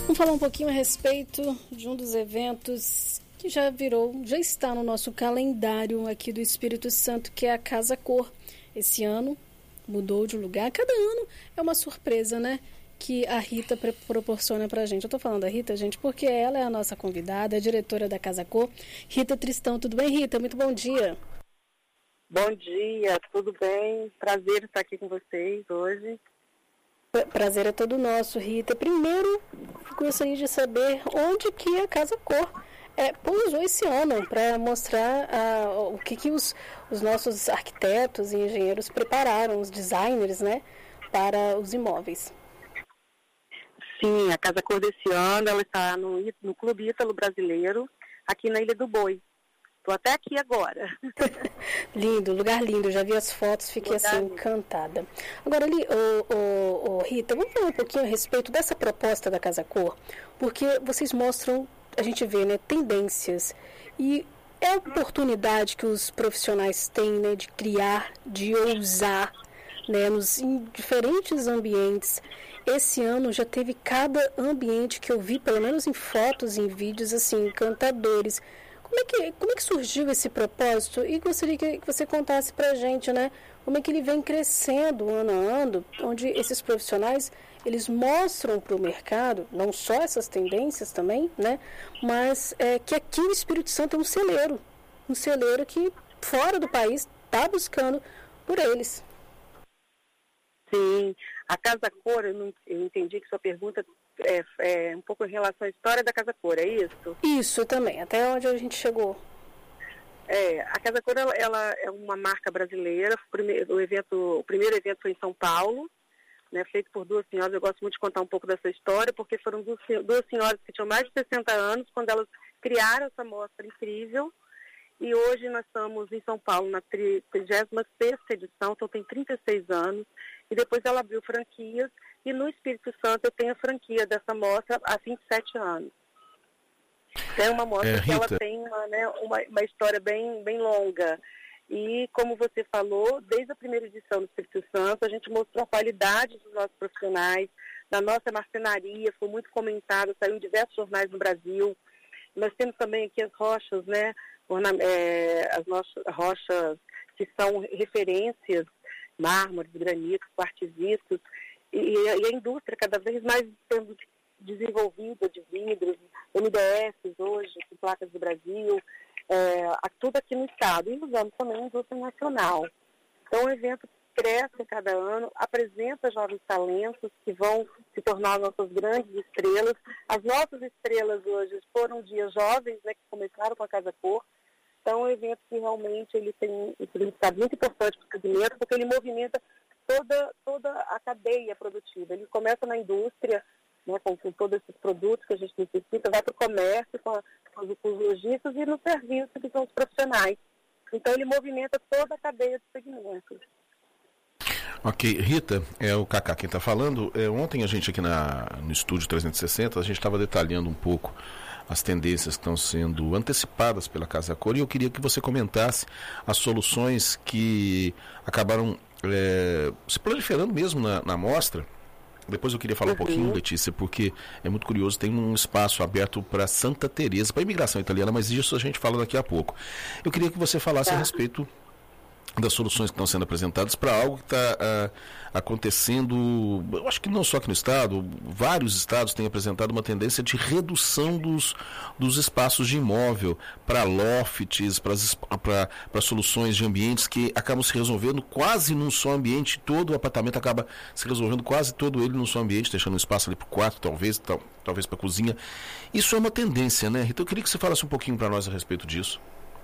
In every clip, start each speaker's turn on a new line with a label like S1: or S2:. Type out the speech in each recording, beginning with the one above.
S1: Vamos falar um pouquinho a respeito de um dos eventos que já está no nosso calendário aqui do Espírito Santo, que é a Casa Cor. Esse ano mudou de lugar. Cada ano é uma surpresa, né? Que a Rita proporciona pra gente. Eu tô falando da Rita, gente, porque ela é a nossa convidada, a diretora da Casa Cor, Rita Tristão. Tudo bem, Rita? Muito bom dia.
S2: Bom dia, tudo bem? Prazer estar aqui com vocês hoje.
S1: Prazer é todo nosso, Rita. Primeiro, gostaria de saber onde que a Casa Cor pousou esse ano para mostrar o que os nossos arquitetos e engenheiros prepararam, os designers, né, para os imóveis.
S2: Sim, a Casa Cor desse ano ela está no Clube Ítalo Brasileiro, aqui na Ilha do Boi. Estou até aqui agora.
S1: Lindo, lugar lindo. Já vi as fotos, fiquei assim encantada. Agora, ali, Rita, vamos falar um pouquinho a respeito dessa proposta da Casa Cor, porque vocês mostram, a gente vê, né, tendências e é a oportunidade que os profissionais têm, né, de criar, de ousar, né, em diferentes ambientes. Esse ano já teve cada ambiente que eu vi, pelo menos em fotos e em vídeos, assim, encantadores. Como é que surgiu esse propósito? E gostaria que você contasse pra gente, né? Como é que ele vem crescendo ano a ano, onde esses profissionais, eles mostram para o mercado, não só essas tendências também, né? Mas que aqui o Espírito Santo é um celeiro que fora do país está buscando por eles.
S2: Sim, a Casa Cor, eu entendi que sua pergunta é um pouco em relação à história da Casa Cor, é isso?
S1: Isso também, até onde a gente chegou.
S2: A Casa Cor ela é uma marca brasileira. O primeiro evento foi em São Paulo, né, feito por duas senhoras. Eu gosto muito de contar um pouco dessa história, porque foram duas senhoras que tinham mais de 60 anos quando elas criaram essa mostra incrível. E hoje nós estamos em São Paulo na 36ª edição, então tem 36 anos. E depois ela abriu franquias, e no Espírito Santo eu tenho a franquia dessa mostra há 27 anos. É uma mostra que ela tem uma história bem, bem longa. E como você falou, desde a primeira edição do Espírito Santo, a gente mostrou a qualidade dos nossos profissionais, da nossa marcenaria, foi muito comentado, saiu em diversos jornais no Brasil. Nós temos também aqui as rochas, né? As nossas rochas que são referências, mármores, granitos, quartzitos, e a indústria cada vez mais sendo desenvolvida de vidros, MDFs hoje, com placas do Brasil, tudo aqui no estado. E usamos também a indústria nacional. Então o evento cresce cada ano, apresenta jovens talentos que vão se tornar nossas grandes estrelas. As nossas estrelas hoje foram dias jovens, né, que começaram com a Casa Cor. Então, é um evento que realmente ele tem um significado muito importante para o segmento, porque ele movimenta toda a cadeia produtiva. Ele começa na indústria, né, com todos esses produtos que a gente necessita, vai para o comércio, com os lojistas e no serviço, que são os profissionais. Então, ele movimenta toda a cadeia de segmentos.
S3: Ok, Rita, é o Cacá quem está falando. Ontem a gente aqui no Estúdio 360, a gente estava detalhando um pouco as tendências que estão sendo antecipadas pela Casa Cor, e eu queria que você comentasse as soluções que acabaram se proliferando mesmo na mostra. Depois eu queria falar um pouquinho, Letícia, porque é muito curioso, tem um espaço aberto para Santa Teresa, para a imigração italiana, mas isso a gente fala daqui a pouco. Eu queria que você falasse a respeito das soluções que estão sendo apresentadas para algo que está acontecendo, eu acho que não só aqui no estado, vários estados têm apresentado uma tendência de redução dos espaços de imóvel para lofts, para soluções de ambientes que acabam se resolvendo quase num só ambiente, todo o apartamento acaba se resolvendo quase todo ele num só ambiente, deixando um espaço ali para o quarto, talvez para a cozinha. Isso é uma tendência, né? Então eu queria que você falasse um pouquinho para nós a respeito disso.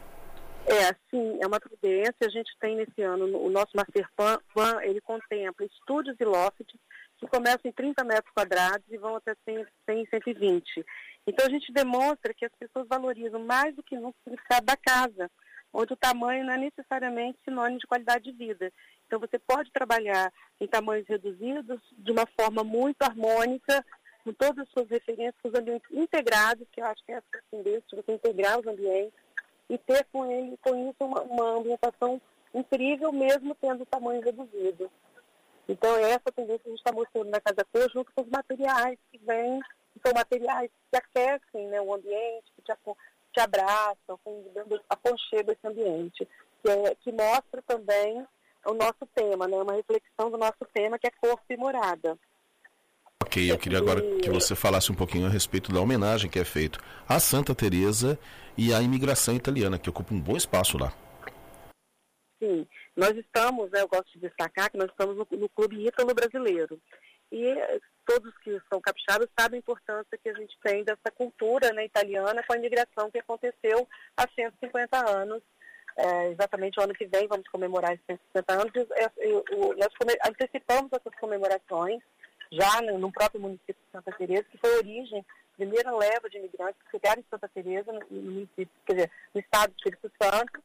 S2: Sim, é uma tendência. A gente tem nesse ano, o nosso Master Plan, ele contempla estúdios e lofts que começam em 30 metros quadrados e vão até 100, 120. Então a gente demonstra que as pessoas valorizam mais do que no significado da casa, onde o tamanho não é necessariamente sinônimo de qualidade de vida. Então você pode trabalhar em tamanhos reduzidos, de uma forma muito harmônica, com todas as suas referências, com os ambientes integrados, que eu acho que é essa tendência de você integrar os ambientes, e ter com isso uma ambientação incrível, mesmo tendo tamanho reduzido. Então, essa tendência a gente está mostrando na Casa Cor, junto com os materiais que são materiais que aquecem, né, o ambiente, que te abraçam, dando aconchego a esse ambiente, que mostra também o nosso tema, né, uma reflexão do nosso tema, que é corpo e morada.
S3: Ok, eu queria agora que você falasse um pouquinho a respeito da homenagem que é feita a Santa Teresa e à imigração italiana, que ocupa um bom espaço lá.
S2: Sim, nós estamos, eu gosto de destacar que nós estamos no Clube Ítalo Brasileiro. E todos que são capixabas sabem a importância que a gente tem dessa cultura, né, italiana com a imigração que aconteceu há 150 anos. Exatamente o ano que vem vamos comemorar esses 150 anos. Nós antecipamos essas comemorações já no próprio município de Santa Teresa, que foi a origem, primeira leva de imigrantes que chegaram em Santa Teresa, no município, quer dizer, no estado do Espírito Santo.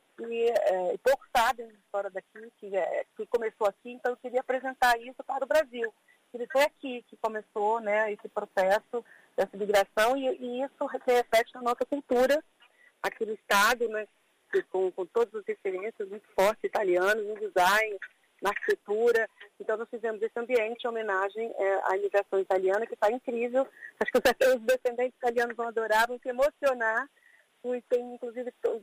S2: E poucos sabem da história daqui, que começou aqui, então eu queria apresentar isso para o Brasil. Ele foi aqui que começou, né, esse processo dessa migração e isso se reflete na nossa cultura aqui no estado, né, com todas as referências muito fortes italianas, no design, na arquitetura. Então nós fizemos esse ambiente em homenagem à imigração italiana, que está incrível. Acho que os descendentes italianos vão adorar, vão se emocionar. E tem inclusive todos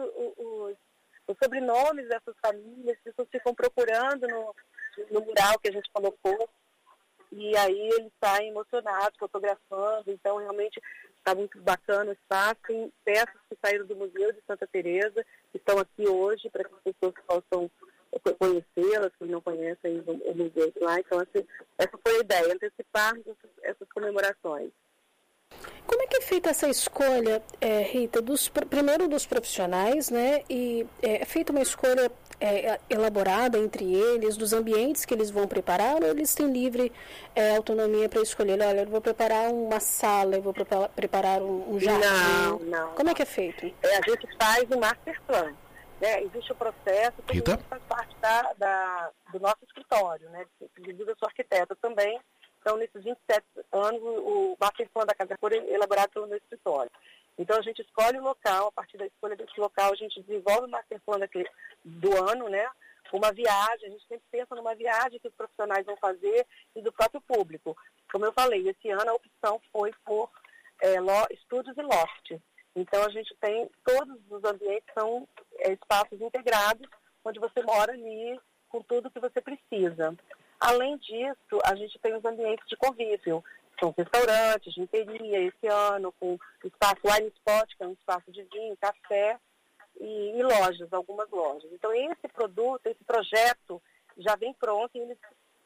S2: os sobrenomes dessas famílias, as pessoas ficam procurando no mural que a gente colocou. E aí eles saem emocionados, fotografando. Então, realmente, está muito bacana o espaço. Tem peças que saíram do Museu de Santa Teresa, que estão aqui hoje, para que as pessoas possam conhecê-las, que não conhecem o museu de lá. Então, essa foi a ideia, antecipar essas comemorações.
S1: Como é que é feita essa escolha, Rita, primeiro dos profissionais, né? E é feita uma escolha elaborada entre eles, dos ambientes que eles vão preparar, ou eles têm livre autonomia para escolher? Olha, eu vou preparar uma sala, eu vou preparar um jardim.
S2: Não.
S1: Como é que é feito?
S2: A gente faz um master plan. Né? Existe o processo, que faz parte do nosso escritório, né? Inclusive eu sou arquiteta também. Então, nesses 27 anos, o master plan da Casa Cor é elaborado pelo meu escritório. Então, a gente escolhe o local, a partir da escolha desse local, a gente desenvolve o master plan do ano, né? Uma viagem, a gente sempre pensa numa viagem que os profissionais vão fazer e do próprio público. Como eu falei, esse ano a opção foi por estúdios e loft. Então, a gente tem, todos os ambientes são espaços integrados, onde você mora ali com tudo que você precisa. Além disso, a gente tem os ambientes de convívio. São restaurantes, ginteria, esse ano, com espaço wine spot, que é um espaço de vinho, café, e lojas, algumas lojas. Então, esse projeto já vem pronto, e eles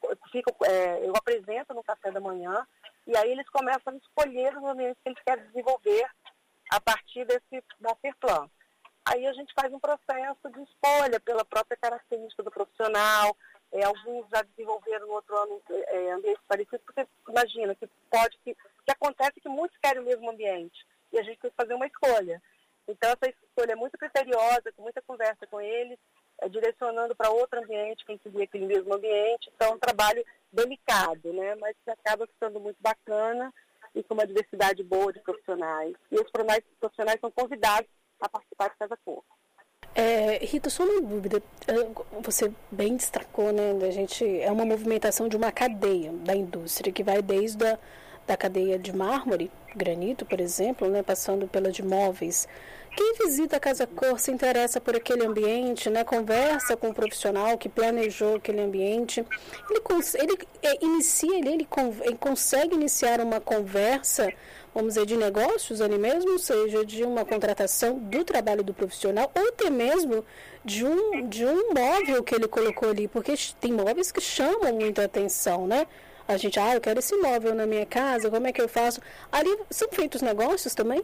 S2: eu apresento no café da manhã, e aí eles começam a escolher os ambientes que eles querem desenvolver a partir desse master plan. Aí a gente faz um processo de escolha pela própria característica do profissional. Alguns já desenvolveram no outro ano ambientes parecidos, porque imagina que acontece que muitos querem o mesmo ambiente e a gente tem que fazer uma escolha. Então essa escolha é muito criteriosa, com muita conversa com eles, direcionando para outro ambiente, quem queria aquele mesmo ambiente. Então é um trabalho delicado, né? Mas que acaba ficando muito bacana e com uma diversidade boa de profissionais. E os profissionais são convidados a participar de Casa Cor.
S1: Rita, só uma dúvida, você bem destacou, né, é uma movimentação de uma cadeia da indústria, que vai desde da cadeia de mármore, granito, por exemplo, né, passando pela de móveis. Quem visita a Casa Cor se interessa por aquele ambiente, né, conversa com o profissional que planejou aquele ambiente, ele consegue iniciar uma conversa, vamos dizer, de negócios ali mesmo, ou seja, de uma contratação do trabalho do profissional, ou até mesmo de um móvel que ele colocou ali, porque tem móveis que chamam muita atenção, né? A gente, eu quero esse móvel na minha casa, como é que eu faço? Ali são feitos negócios também?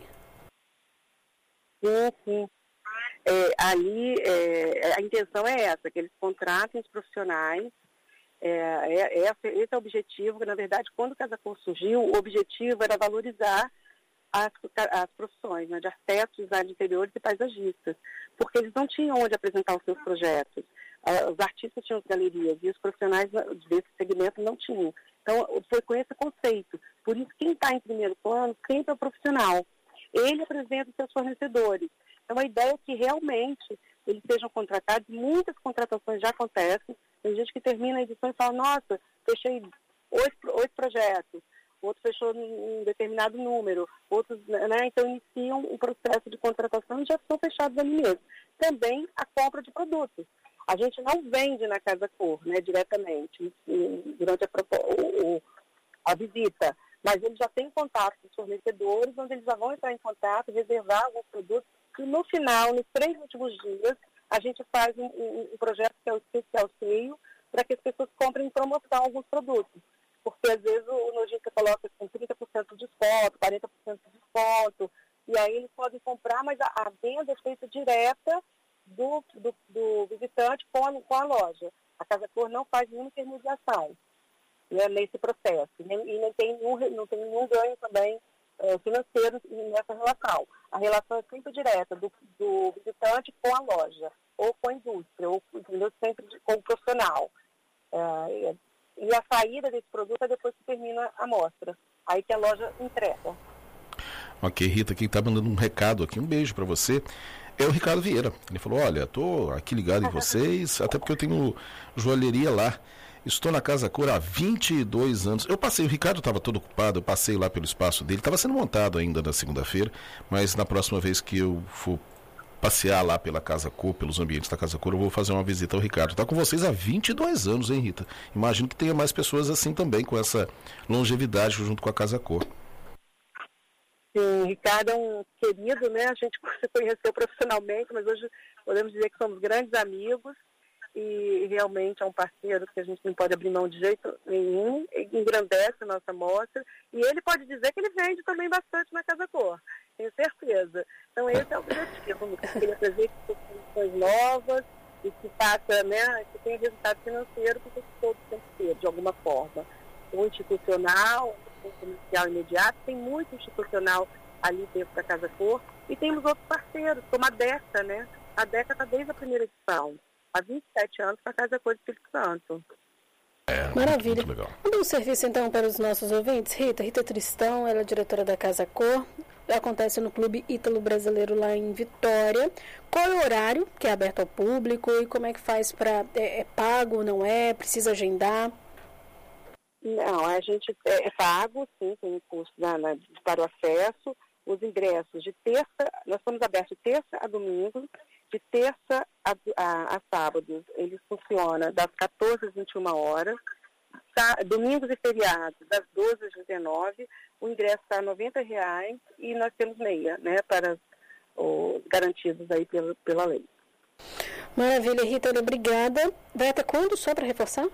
S2: Sim. Ali, a intenção é essa, que eles contratem os profissionais. Esse é o objetivo, que na verdade, quando o Casa Cor surgiu, o objetivo era valorizar as profissões, né, de arquitetos, design de interiores e paisagistas, porque eles não tinham onde apresentar os seus projetos. Os artistas tinham as galerias e os profissionais desse segmento não tinham. Então, foi com esse conceito. Por isso, quem está em primeiro plano sempre é o profissional. Ele apresenta os seus fornecedores. Então, a ideia é que realmente eles sejam contratados. Muitas contratações já acontecem. Tem gente que termina a edição e fala, nossa, fechei 8 projetos. outro fechou um determinado número, outros, né, então iniciam um processo de contratação e já são fechados ali mesmo. Também a compra de produtos. A gente não vende na Casa Cor, né, diretamente, durante a visita, mas eles já têm contato com os fornecedores, onde eles já vão entrar em contato, reservar alguns produtos, e no final, nos 3 últimos dias, a gente faz um projeto que é o Especial Seio, para que as pessoas comprem em promoção alguns produtos. Porque às vezes o lojista coloca com 30% de desconto, 40% de desconto, e aí eles podem comprar, mas a venda é feita direta do visitante com a loja. A Casa Cor não faz nenhuma intermediação, né, nesse processo, e não tem nenhum ganho também financeiro nessa relação. A relação é sempre direta do visitante com a loja, ou com a indústria, ou sempre com o profissional. E a saída desse produto é depois que termina a mostra. Aí que a loja entrega.
S3: Ok, Rita, quem está mandando um recado aqui, um beijo para você, é o Ricardo Vieira. Ele falou, olha, estou aqui ligado em vocês, até porque eu tenho joalheria lá. Estou na Casa Cor há 22 anos. O Ricardo estava todo ocupado, eu passei lá pelo espaço dele, estava sendo montado ainda na segunda-feira, mas na próxima vez que eu for passear lá pela Casa Cor, pelos ambientes da Casa Cor, eu vou fazer uma visita ao Ricardo. Está com vocês há 22 anos, hein, Rita? Imagino que tenha mais pessoas assim também, com essa longevidade junto com a Casa Cor.
S2: Sim, o Ricardo é um querido, né? A gente se conheceu profissionalmente, mas hoje podemos dizer que somos grandes amigos e realmente é um parceiro que a gente não pode abrir mão de jeito nenhum, engrandece a nossa mostra, e ele pode dizer que ele vende também bastante na Casa Cor, tenho certeza. Então esse é o objetivo, que ele trazer soluções novas e que faça, né, que tenha resultado financeiro, porque todos têm que ter, de alguma forma. O institucional, o comercial imediato, tem muito institucional ali dentro da Casa Cor, e temos outros parceiros, como a DECA, né? A DECA está desde a primeira edição. Há 27 anos para a Casa Cor do Espírito Santo.
S1: Maravilha.
S3: Muito legal.
S1: Vamos dar um serviço então para os nossos ouvintes. Rita Tristão, ela é diretora da Casa Cor. Acontece no Clube Ítalo Brasileiro lá em Vitória. Qual é o horário que é aberto ao público e como é que faz para... É pago, não é? Precisa agendar?
S2: Não, a gente é pago, sim, tem um custo para o acesso. Os ingressos de terça, nós estamos abertos de terça a domingo, de terça a sábados, ele funciona das 14 às 21 horas, domingos e feriados, das 12 às 19, o ingresso está R$ 90,00 e nós temos meia, né, para os garantidos aí pela lei.
S1: Maravilha, Rita, obrigada. Vai até quando, só para reforçar?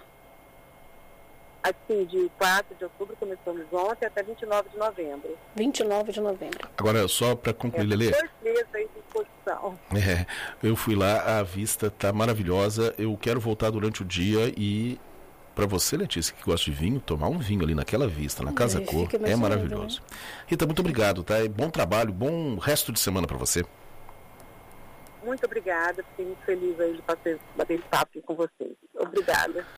S2: Assim, de 4 de outubro, começamos ontem, até 29 de novembro.
S1: 29 de novembro.
S3: Agora, só para concluir, Lelê.
S2: 2 meses aí de exposição.
S3: Eu fui lá, a vista está maravilhosa, eu quero voltar durante o dia e, para você, Letícia, que gosta de vinho, tomar um vinho ali naquela vista, na Casa Cor, é maravilhoso. Né? Rita, muito obrigado, tá? Bom trabalho, bom resto de semana para você.
S2: Muito obrigada, fiquei muito feliz aí de bater papo com vocês. Obrigada.